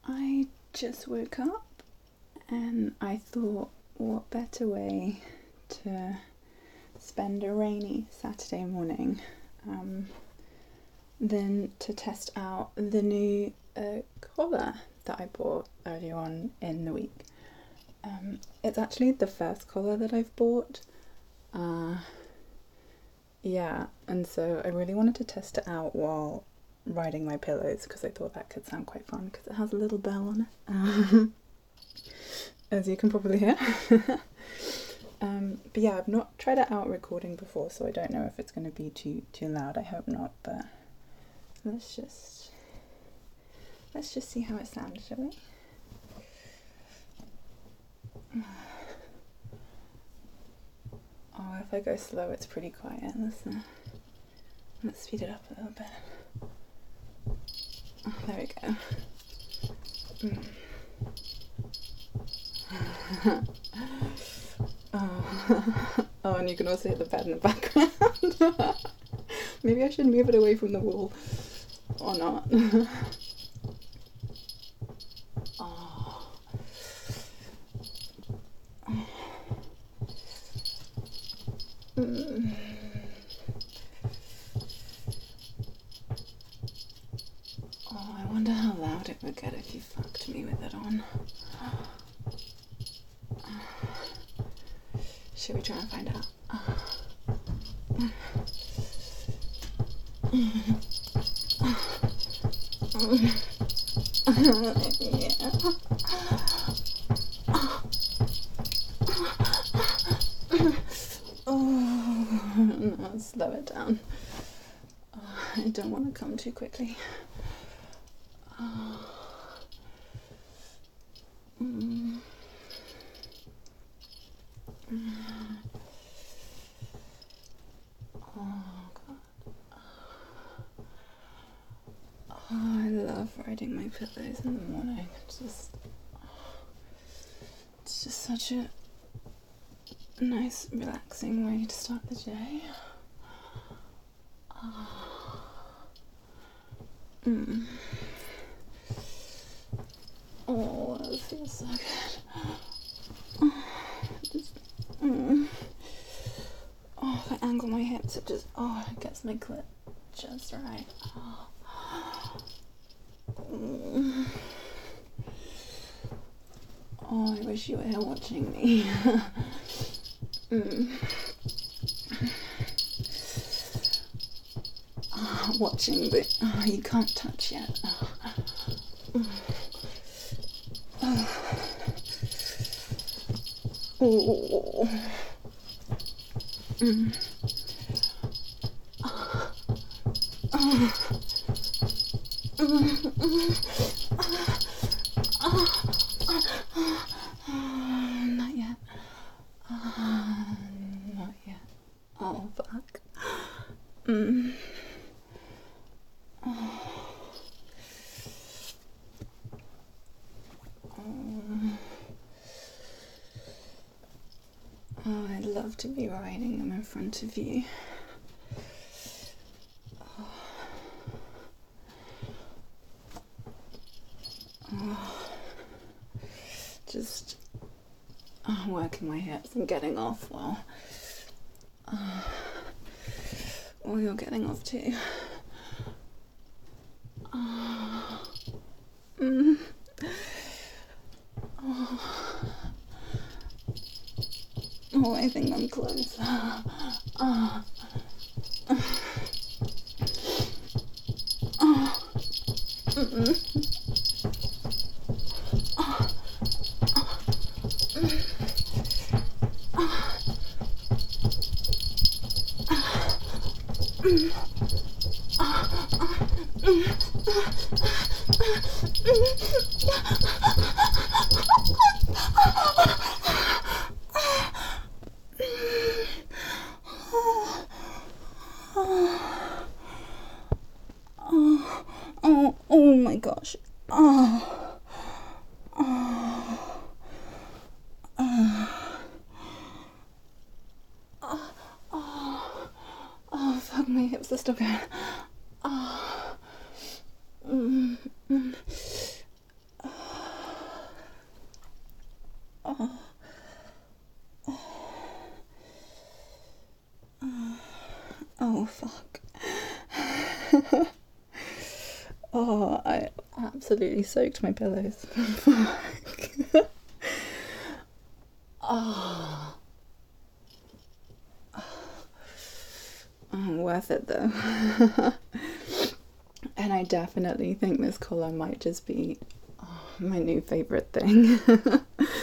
I just woke up and I thought, what better way to spend a rainy Saturday morning than to test out the new collar that I bought earlier on in the week. It's actually the first collar that I've bought. Yeah, and so I really wanted to test it out while riding my pillows because I thought that could sound quite fun because it has a little bell on it, as you can probably hear. But yeah, I've not tried it out recording before, so I don't know if it's going to be too loud. I hope not, but let's just see how it sounds, shall we? Oh, if I go slow, it's pretty quiet. Let's speed it up a little bit. Oh, there we go. Oh, and you can also hear the bed in the background. Maybe I should move it away from the wall, or not. Oh. Oh, I wonder how loud it would get if you fucked me with it on. Should we try and find out? Oh, no, slow it down. Oh, I don't want to come too quickly. Oh. Oh god. Oh, I love riding my pillows in the morning. It's just such a nice, relaxing way to start the day. Oh, that feels so good. Oh, if I angle my hips, it gets my clit just right. Oh, I wish you were here watching me. Watching, but you can't touch yet. Oh. Not yet. Not yet. Oh, fuck. Oh, I'd love to be riding them in front of you. Just working my hips and getting off while you're getting off too. Oh, I think I'm close. Oh my gosh. Oh, fuck, my hips are still going. Oh, fuck. Oh, I absolutely soaked my pillows. Fuck. Oh. Oh, worth it though. And I definitely think this colour might just be my new favourite thing.